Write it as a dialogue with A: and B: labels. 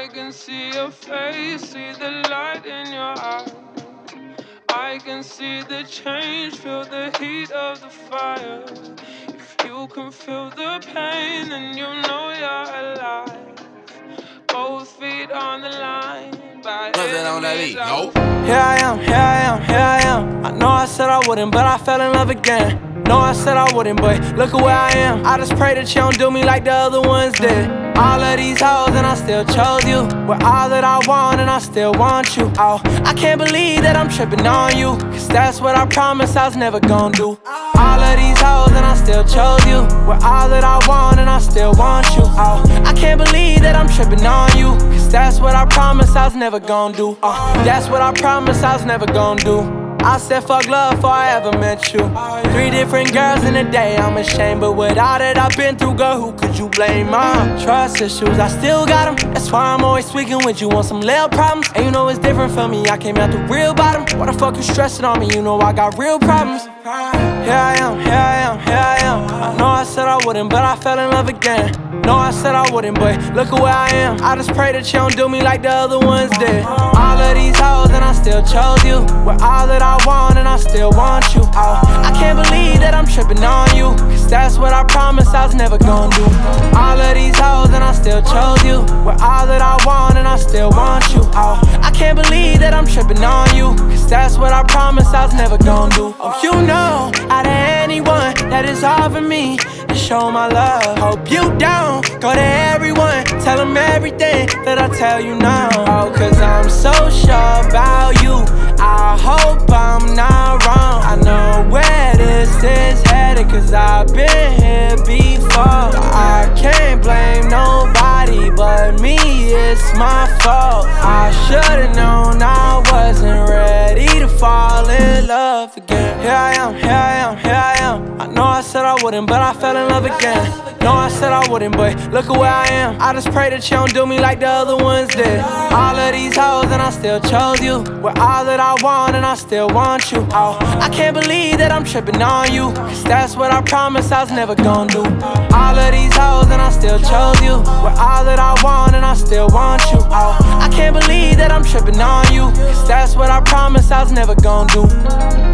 A: I can see your face, see the light in your eyes. I can see the change, feel the heat of the fire. If you can feel the pain, then you know you're alive. Both feet on the line, by enemies
B: Nope.
C: Here I am, here I am, here I am. I know I said I wouldn't, but I fell in love again. No, I said I wouldn't, but look at where I am. I just pray that you don't do me like the other ones did. All of these hoes and I still chose you. With all that I want and I still want you. Oh, I can't believe that I'm tripping on you, cause that's what I promised I was never gonna do. All of these hoes and I still chose you. With all that I want and I still want you. Oh, I can't believe that I'm tripping on you, cause that's what I promised I was never gonna do. That's what I promised I was never gonna do. I said fuck love before I ever met you. 3 different girls in a day, I'm ashamed. But with all that I've been through, girl, who could you blame? Trust issues, I still got them. That's why I'm always tweaking with you on some little problems. And you know it's different from me, I came out the real bottom. Why the fuck you stressing on me? You know I got real problems. Here I am, here I am, here I am. I know I said I wouldn't, but I fell in love again. No, I said I wouldn't, but look at where I am. I just pray that you don't do me like the other ones did. All of these hoes and I still chose you. With all that I want and I still want you. Oh, I can't believe that I'm tripping on you, cause that's what I promised I was never gonna do. All of these hoes and I still chose you. With all that I want and I still want you. Oh, I can't believe that I'm tripping on you, cause that's what I promised I was never gonna do. Oh, you know, out of anyone that is offering me to show my love, hope you down. Go to everyone, tell them everything that I tell you now. Oh, cause I'm so sure about you, I hope I'm not wrong. I know where this is headed, cause I've been here before. I can't blame nobody but me, it's my fault. I should've known I wasn't ready to fall in love again. Here I am, here I am, here I am. I know I said I wouldn't, but I fell in love again. No, I said I wouldn't, but look at where I am. I just pray that you don't do me like the other ones did. All of these hoes and I still chose you. With all that I want and I still want you. Oh, I can't believe that I'm tripping on you, cause that's what I promised I was never gonna do. All of these hoes and I still chose you. With all that I want and I still want you. Oh, I can't believe that I'm tripping on you, cause that's what I promised I was never gonna do.